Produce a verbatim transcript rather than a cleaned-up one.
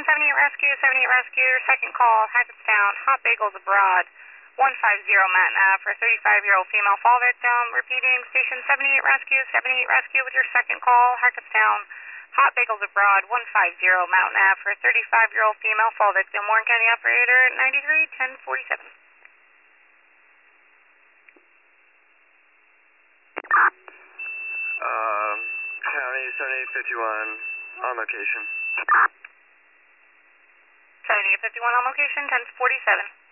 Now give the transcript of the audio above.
seventy-eight Rescue, seventy-eight Rescue, second call, Hackettstown, Hot Bagels Abroad, one five zero Mountain Ave for a thirty-five-year-old female fall victim. Repeating, station seventy-eight Rescue, seventy-eight Rescue with your second call, Hackettstown, Hot Bagels Abroad, one five zero Mountain Ave for a thirty-five-year-old female fall victim. Warren County Operator, ninety-three ten forty-seven. Um, County seventy-eight fifty-one, on location. seventy-eight fifty-one on location, ten forty-seven.